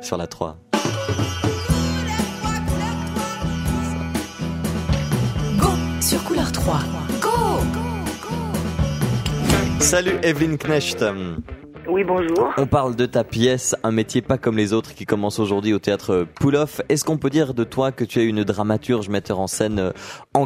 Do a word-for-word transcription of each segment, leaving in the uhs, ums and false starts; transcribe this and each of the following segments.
sur la trois. Go sur Couleur trois. Go! Salut Evelyne Knecht. Oui, bonjour. On parle de ta pièce, Un métier pas comme les autres, qui commence aujourd'hui au théâtre Pouloff. Est-ce qu'on peut dire de toi que tu es une dramaturge, metteur en scène engagée ?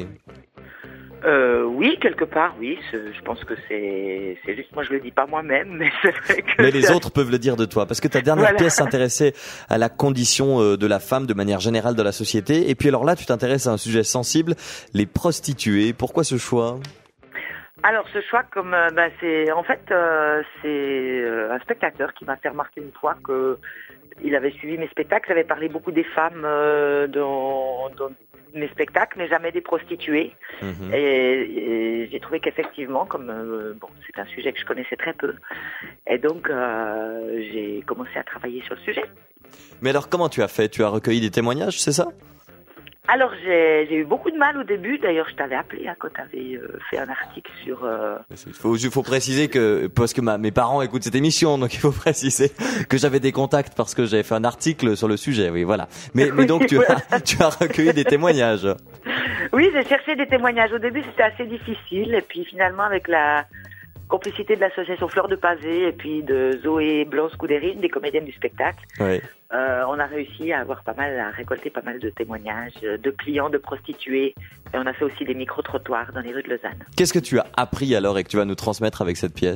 Euh, oui, quelque part, oui. Je pense que c'est, c'est juste, moi je le dis pas moi-même, mais c'est vrai que... Mais les autres peuvent le dire de toi, parce que ta dernière Voilà. pièce s'intéressait à la condition de la femme de manière générale dans la société. Et puis alors là, tu t'intéresses à un sujet sensible, les prostituées. Pourquoi ce choix ? Alors ce choix, comme euh, bah, c'est en fait euh, c'est euh, un spectateur qui m'a fait remarquer une fois que il avait suivi mes spectacles, j'avais parlé beaucoup des femmes euh, dans, dans mes spectacles, mais jamais des prostituées. Mmh. Et, et j'ai trouvé qu'effectivement, comme euh, bon, c'est un sujet que je connaissais très peu, et donc euh, j'ai commencé à travailler sur le sujet. Mais alors comment tu as fait ? Tu as recueilli des témoignages, c'est ça ? Alors j'ai, j'ai eu beaucoup de mal au début. D'ailleurs, je t'avais appelé hein, quand tu avais euh, fait un article sur. Euh... Il faut, il faut préciser que parce que ma, mes parents écoutent cette émission, donc il faut préciser que j'avais des contacts parce que j'avais fait un article sur le sujet. Oui, voilà. Mais, mais donc tu as, tu as recueilli des témoignages. Oui, j'ai cherché des témoignages. Au début, c'était assez difficile, et puis finalement, avec la complicité de l'association Fleur de Pavé et puis de Zoé Blanc-Scudérine, des comédiennes du spectacle. Oui. Euh, on a réussi à avoir pas mal, à récolter pas mal de témoignages de clients, de prostituées, et on a fait aussi des micro-trottoirs dans les rues de Lausanne. Qu'est-ce que tu as appris alors et que tu vas nous transmettre avec cette pièce ?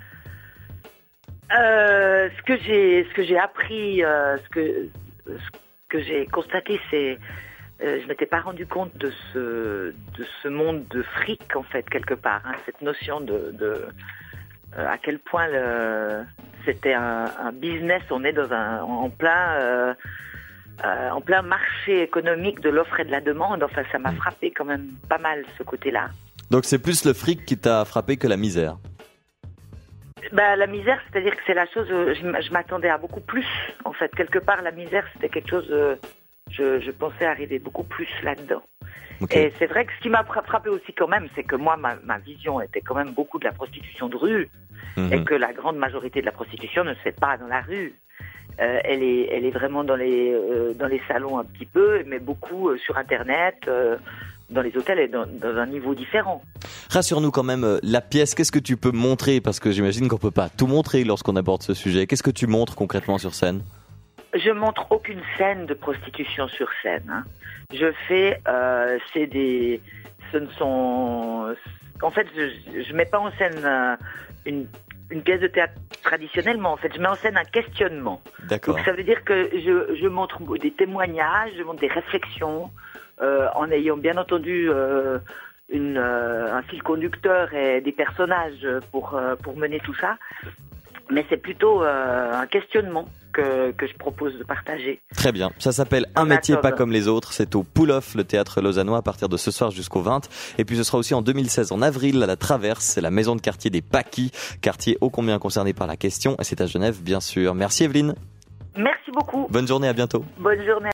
euh, Ce que j'ai, ce que j'ai appris, euh, ce que ce que j'ai constaté, c'est euh, je m'étais pas rendu compte de ce de ce monde de fric en fait quelque part, hein, cette notion de, de euh, à quel point le c'était un, un business, on est dans un, en plein, euh, euh, en plein marché économique de l'offre et de la demande. Enfin, ça m'a frappé quand même pas mal ce côté-là. Donc c'est plus le fric qui t'a frappé que la misère. Bah, la misère, c'est-à-dire que c'est la chose, je, je m'attendais à beaucoup plus. En fait, quelque part, la misère, c'était quelque chose, euh, je, je pensais arriver beaucoup plus là-dedans. Okay. Et c'est vrai que ce qui m'a frappé aussi quand même, c'est que moi, ma, ma vision était quand même beaucoup de la prostitution de rue, mmh. et que la grande majorité de la prostitution ne se fait pas dans la rue. Euh, elle est, elle est vraiment dans les, euh, dans les salons un petit peu, mais beaucoup euh, sur Internet, euh, dans les hôtels et dans, dans un niveau différent. Rassure-nous quand même, euh, la pièce, qu'est-ce que tu peux montrer ? Parce que j'imagine qu'on peut pas tout montrer lorsqu'on aborde ce sujet. Qu'est-ce que tu montres concrètement sur scène ? Je montre aucune scène de prostitution sur scène. Hein. Je fais, euh, c'est des, ce ne sont, en fait, je, je mets pas en scène euh, une, une pièce de théâtre traditionnellement. En fait, je mets en scène un questionnement. D'accord. Donc ça veut dire que je, je montre des témoignages, je montre des réflexions, euh, en ayant bien entendu euh, une, euh, un fil conducteur et des personnages pour euh, pour mener tout ça. Mais c'est plutôt euh, un questionnement que, que je propose de partager. Très bien. Ça s'appelle Un métier pas comme les autres. C'est au Pouloff, le théâtre lausannois, à partir de ce soir jusqu'au vingt. Et puis ce sera aussi en deux mille seize, en avril, à la Traverse. C'est la maison de quartier des Paquis, quartier ô combien concerné par la question. Et c'est à Genève, bien sûr. Merci Evelyne. Merci beaucoup. Bonne journée, à bientôt. Bonne journée.